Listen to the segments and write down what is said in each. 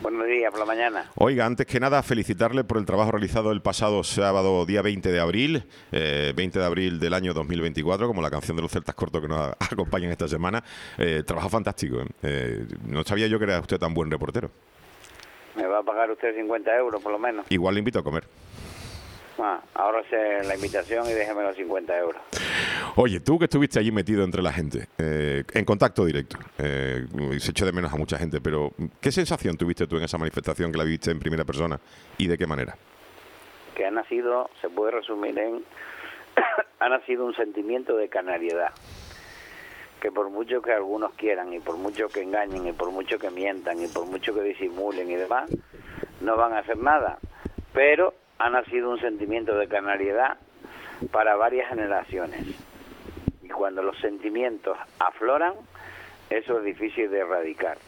Buenos días, por la mañana. Oiga, antes que nada, felicitarle por el trabajo realizado el pasado sábado, día 20 de abril, 20 de abril del año 2024, como la canción de los Celtas Cortos que nos acompañan esta semana. Trabajo fantástico, ¿eh? No sabía yo que era usted tan buen reportero. Me va a pagar usted 50 euros, por lo menos. Igual le invito a comer. Ahora sé la invitación y déjeme los 50 euros. Oye, tú que estuviste allí metido entre la gente, en contacto directo, se echó de menos a mucha gente, pero ¿qué sensación tuviste tú en esa manifestación que la viste en primera persona y de qué manera? Que ha nacido, se puede resumir en, ha nacido un sentimiento de canariedad, que por mucho que algunos quieran y por mucho que engañen y por mucho que mientan y por mucho que disimulen y demás, no van a hacer nada, pero ha nacido un sentimiento de canariedad para varias generaciones. Y cuando los sentimientos afloran, eso es difícil de erradicar.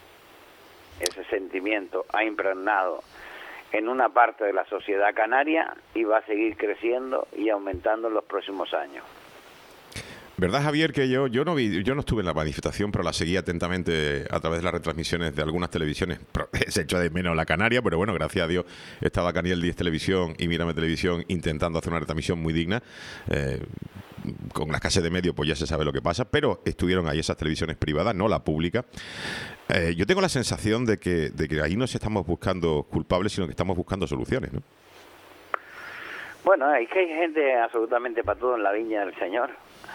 Ese sentimiento ha impregnado en una parte de la sociedad canaria y va a seguir creciendo y aumentando en los próximos años. ¿Verdad, Javier, que yo no estuve en la manifestación, pero la seguí atentamente a través de las retransmisiones de algunas televisiones? Se echó de menos la Canaria, pero bueno, gracias a Dios estaba Canal 10 Televisión y Mírame Televisión intentando hacer una retransmisión muy digna. Con la escasez de medios, pues ya se sabe lo que pasa, pero estuvieron ahí esas televisiones privadas, no la pública. Yo tengo la sensación de que ahí no estamos buscando culpables, sino que estamos buscando soluciones, ¿no? Bueno, es que hay gente absolutamente para todo en la viña del Señor.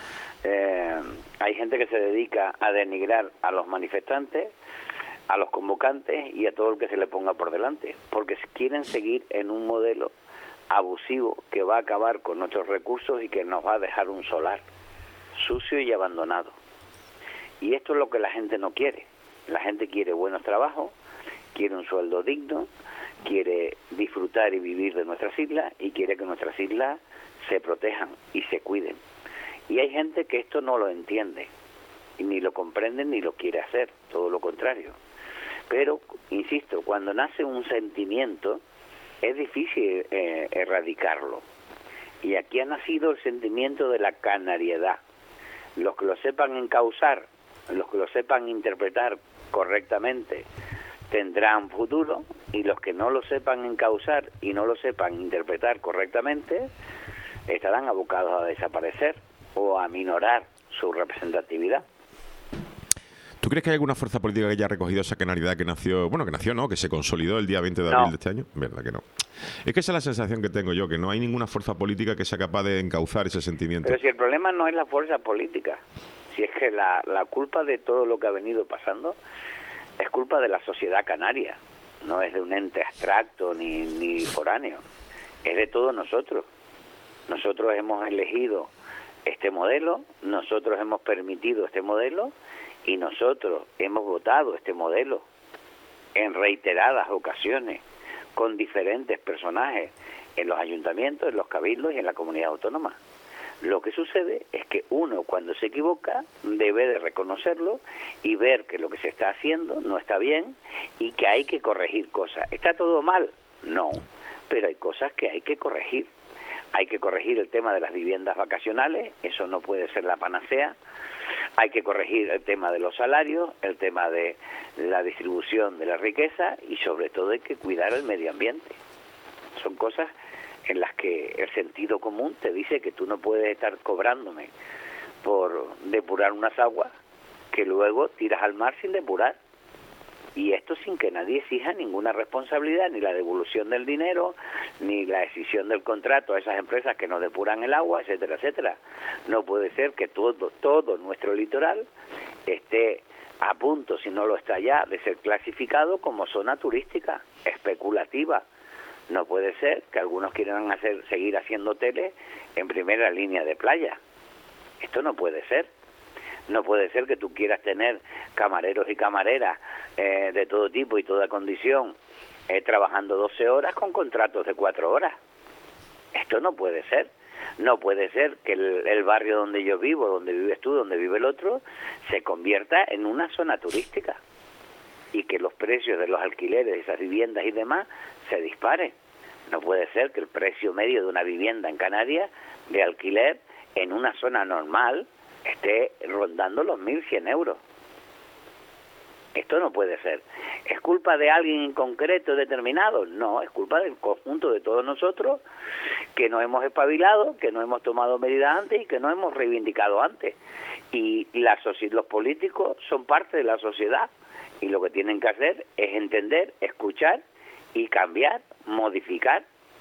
Hay gente que se dedica a denigrar a los manifestantes, a los convocantes y a todo el que se le ponga por delante, porque quieren seguir en un modelo abusivo que va a acabar con nuestros recursos y que nos va a dejar un solar sucio y abandonado. Y esto es lo que la gente no quiere. La gente quiere buenos trabajos, quiere un sueldo digno, quiere disfrutar y vivir de nuestras islas y quiere que nuestras islas se protejan y se cuiden. Y hay gente que esto no lo entiende, y ni lo comprende ni lo quiere hacer, todo lo contrario. Pero, insisto, cuando nace un sentimiento, es difícil erradicarlo. Y aquí ha nacido el sentimiento de la canariedad. Los que lo sepan encauzar, los que lo sepan interpretar correctamente, tendrán futuro, y los que no lo sepan encauzar y no lo sepan interpretar correctamente, estarán abocados a desaparecer o a minorar su representatividad. ¿Tú crees que hay alguna fuerza política que haya recogido esa canariedad que nació, ¿no? Que se consolidó el día 20 de abril de este año? ¿Verdad que no? Es que esa es la sensación que tengo yo, que no hay ninguna fuerza política que sea capaz de encauzar ese sentimiento. Pero si el problema no es la fuerza política, si es que la culpa de todo lo que ha venido pasando es culpa de la sociedad canaria, no es de un ente abstracto ni foráneo, es de todos nosotros. Nosotros hemos elegido este modelo, nosotros hemos permitido este modelo y nosotros hemos votado este modelo en reiteradas ocasiones con diferentes personajes en los ayuntamientos, en los cabildos y en la comunidad autónoma. Lo que sucede es que uno, cuando se equivoca, debe de reconocerlo y ver que lo que se está haciendo no está bien y que hay que corregir cosas. ¿Está todo mal? No, pero hay cosas que hay que corregir. Hay que corregir el tema de las viviendas vacacionales, eso no puede ser la panacea. Hay que corregir el tema de los salarios, el tema de la distribución de la riqueza y sobre todo hay que cuidar el medio ambiente. Son cosas en las que el sentido común te dice que tú no puedes estar cobrándome por depurar unas aguas que luego tiras al mar sin depurar. Y esto sin que nadie exija ninguna responsabilidad, ni la devolución del dinero, ni la decisión del contrato a esas empresas que nos depuran el agua, etcétera, etcétera. No puede ser que todo nuestro litoral esté a punto, si no lo está ya, de ser clasificado como zona turística, especulativa. No puede ser que algunos quieran seguir haciendo hoteles en primera línea de playa. Esto no puede ser. No puede ser que tú quieras tener camareros y camareras de todo tipo y toda condición trabajando 12 horas con contratos de 4 horas. Esto no puede ser. No puede ser que el barrio donde yo vivo, donde vives tú, donde vive el otro, se convierta en una zona turística y que los precios de los alquileres de esas viviendas y demás se disparen. No puede ser que el precio medio de una vivienda en Canarias de alquiler en una zona normal esté rondando los 1.100 euros. Esto no puede ser. ¿Es culpa de alguien en concreto determinado? No, es culpa del conjunto de todos nosotros que no hemos espabilado, que no hemos tomado medidas antes y que no hemos reivindicado antes. Y los políticos son parte de la sociedad y lo que tienen que hacer es entender, escuchar y cambiar, modificar.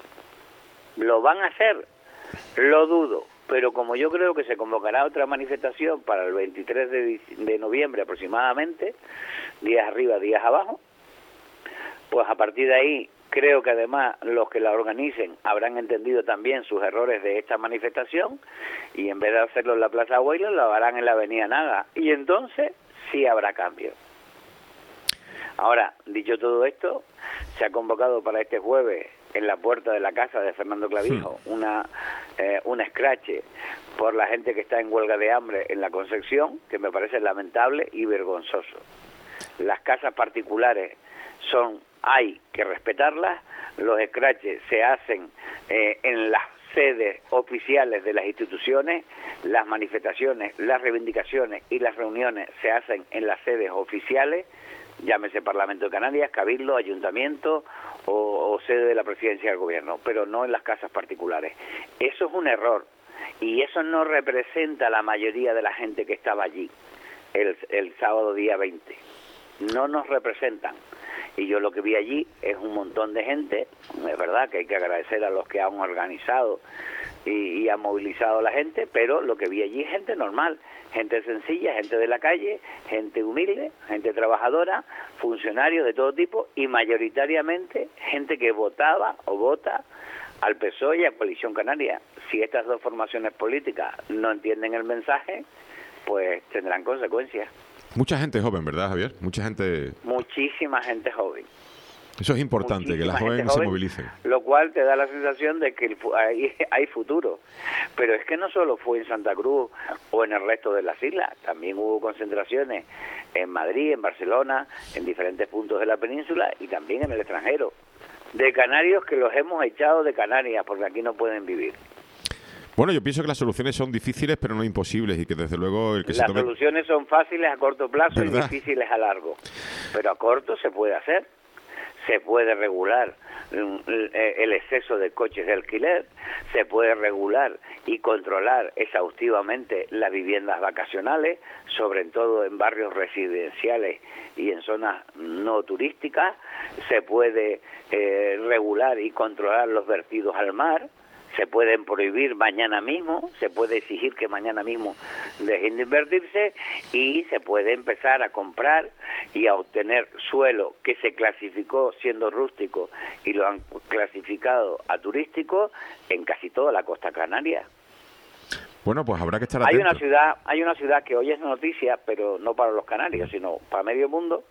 ¿Lo van a hacer? Lo dudo. Pero como yo creo que se convocará otra manifestación para el 23 de noviembre aproximadamente, días arriba, días abajo, pues a partir de ahí creo que además los que la organicen habrán entendido también sus errores de esta manifestación y en vez de hacerlo en la Plaza Huaylas lo harán en la Avenida Naga y entonces sí habrá cambio. Ahora, dicho todo esto, se ha convocado para este jueves en la puerta de la casa de Fernando Clavijo un escrache por la gente que está en huelga de hambre en la Concepción, que me parece lamentable y vergonzoso. Las casas particulares hay que respetarlas, los escraches se hacen en las sedes oficiales de las instituciones, las manifestaciones, las reivindicaciones y las reuniones se hacen en las sedes oficiales, llámese Parlamento de Canarias, Cabildo, Ayuntamiento o sede de la Presidencia del Gobierno, pero no en las casas particulares. Eso es un error y eso no representa a la mayoría de la gente que estaba allí el sábado día 20. No nos representan. Y yo lo que vi allí es un montón de gente, es verdad que hay que agradecer a los que han organizado y han movilizado a la gente, pero lo que vi allí es gente normal, gente sencilla, gente de la calle, gente humilde, gente trabajadora, funcionarios de todo tipo y mayoritariamente gente que votaba o vota al PSOE y a Coalición Canaria. Si estas dos formaciones políticas no entienden el mensaje, pues tendrán consecuencias. Mucha gente joven, ¿verdad, Javier? Muchísima gente joven. Eso es importante, que las jóvenes se movilicen. Lo cual te da la sensación de que hay futuro. Pero es que no solo fue en Santa Cruz o en el resto de las islas, también hubo concentraciones en Madrid, en Barcelona, en diferentes puntos de la península y también en el extranjero. De canarios que los hemos echado de Canarias porque aquí no pueden vivir. Bueno, yo pienso que las soluciones son difíciles, pero no imposibles, y que desde luego el que las soluciones son fáciles a corto plazo, ¿verdad?, y difíciles a largo. Pero a corto se puede hacer. Se puede regular el exceso de coches de alquiler, se puede regular y controlar exhaustivamente las viviendas vacacionales, sobre todo en barrios residenciales y en zonas no turísticas, se puede regular y controlar los vertidos al mar, se pueden prohibir mañana mismo, se puede exigir que mañana mismo dejen de invertirse y se puede empezar a comprar y a obtener suelo que se clasificó siendo rústico y lo han clasificado a turístico en casi toda la costa canaria. Bueno, pues habrá que estar atentos. Hay una ciudad que hoy es noticia, pero no para los canarios, sino para medio mundo,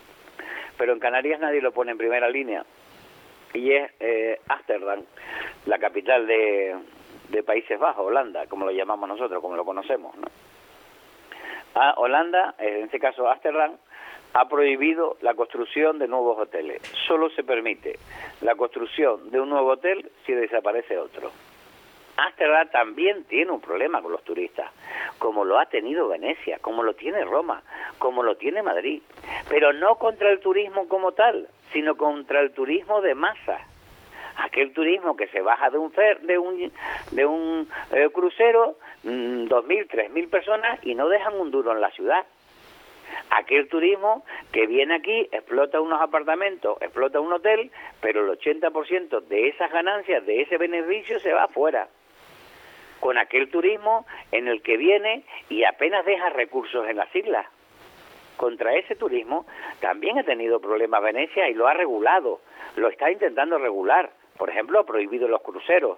pero en Canarias nadie lo pone en primera línea. Y es Ámsterdam, la capital de Países Bajos, Holanda, como lo llamamos nosotros, como lo conocemos, ¿no? Holanda, en este caso Ámsterdam, ha prohibido la construcción de nuevos hoteles. Solo se permite la construcción de un nuevo hotel si desaparece otro. Ámsterdam también tiene un problema con los turistas, como lo ha tenido Venecia, como lo tiene Roma, como lo tiene Madrid, pero no contra el turismo como tal, sino contra el turismo de masa. Aquel turismo que se baja de un crucero, 2.000, 3.000 personas y no dejan un duro en la ciudad. Aquel turismo que viene aquí, explota unos apartamentos, explota un hotel, pero el 80% de esas ganancias, de ese beneficio se va afuera. Con aquel turismo en el que viene y apenas deja recursos en las islas. Contra ese turismo también ha tenido problemas Venecia y lo ha regulado, lo está intentando regular. Por ejemplo, ha prohibido los cruceros.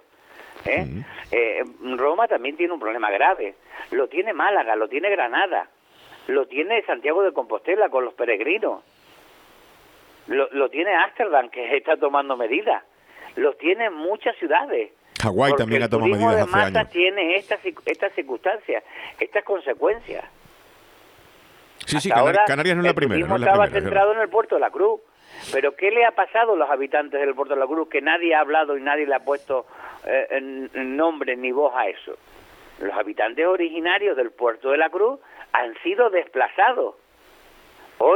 Roma también tiene un problema grave. Lo tiene Málaga, lo tiene Granada, lo tiene Santiago de Compostela con los peregrinos. Lo tiene Ámsterdam, que está tomando medidas. Lo tiene muchas ciudades. Hawái también ha tomado medidas hace años. El turismo de masa tiene estas circunstancias, estas consecuencias. Sí, Canarias no es la primera. El turismo estaba centrado en el Puerto de la Cruz. Pero ¿qué le ha pasado a los habitantes del Puerto de la Cruz? Que nadie ha hablado y nadie le ha puesto nombre ni voz a eso. Los habitantes originarios del Puerto de la Cruz han sido desplazados. Hoy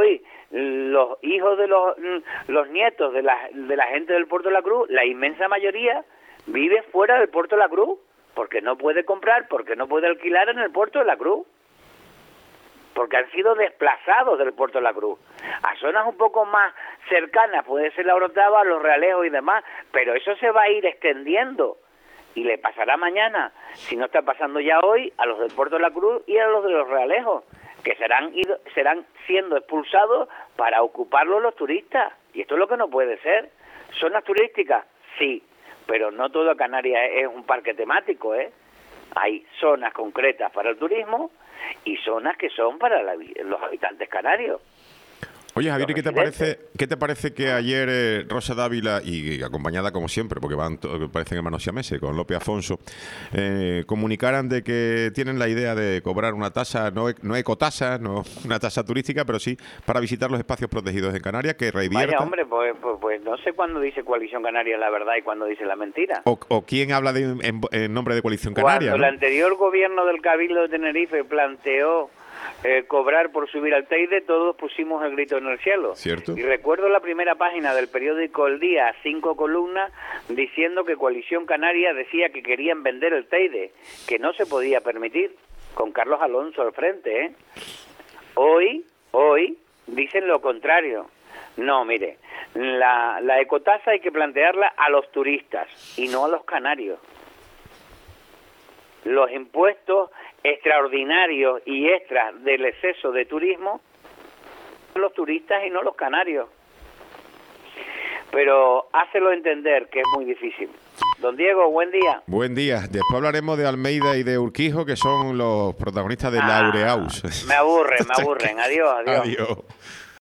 los hijos de los nietos de la gente del Puerto de la Cruz, la inmensa mayoría vive fuera del Puerto de la Cruz, porque no puede comprar, porque no puede alquilar en el Puerto de la Cruz, porque han sido desplazados del Puerto de la Cruz a zonas un poco más cercanas, puede ser la Orotava, Los Realejos y demás, pero eso se va a ir extendiendo y le pasará mañana, si no está pasando ya hoy, a los del Puerto de la Cruz y a los de Los Realejos, que serán siendo expulsados para ocuparlos los turistas, y esto es lo que no puede ser. ¿Zonas turísticas? Sí, pero no toda Canarias es un parque temático, ¿eh? Hay zonas concretas para el turismo y zonas que son para los habitantes canarios. Oye, Javier, ¿y qué te parece que ayer Rosa Dávila, y acompañada como siempre, porque parecen hermanos siameses, con López Afonso, comunicaran de que tienen la idea de cobrar una tasa, no ecotasa, no una tasa turística, pero sí para visitar los espacios protegidos en Canarias, que revierta... Vaya, hombre, pues no sé cuándo dice Coalición Canaria la verdad y cuándo dice la mentira. O quién habla en nombre de Coalición Canaria, Cuando el anterior gobierno del Cabildo de Tenerife planteó cobrar por subir al Teide, todos pusimos el grito en el cielo. ¿Cierto? Y recuerdo la primera página del periódico El Día, 5 columnas, diciendo que Coalición Canaria decía que querían vender el Teide, que no se podía permitir, con Carlos Alonso al frente, ¿eh? Hoy dicen lo contrario. No, mire, la ecotasa hay que plantearla a los turistas y no a los canarios. Los impuestos extraordinarios y extras del exceso de turismo, los turistas y no los canarios. Pero hácelo entender que es muy difícil. Don Diego, buen día. Buen día. Después hablaremos de Almeida y de Urquijo, que son los protagonistas de Laureaus. Me aburren. Adiós. Adiós.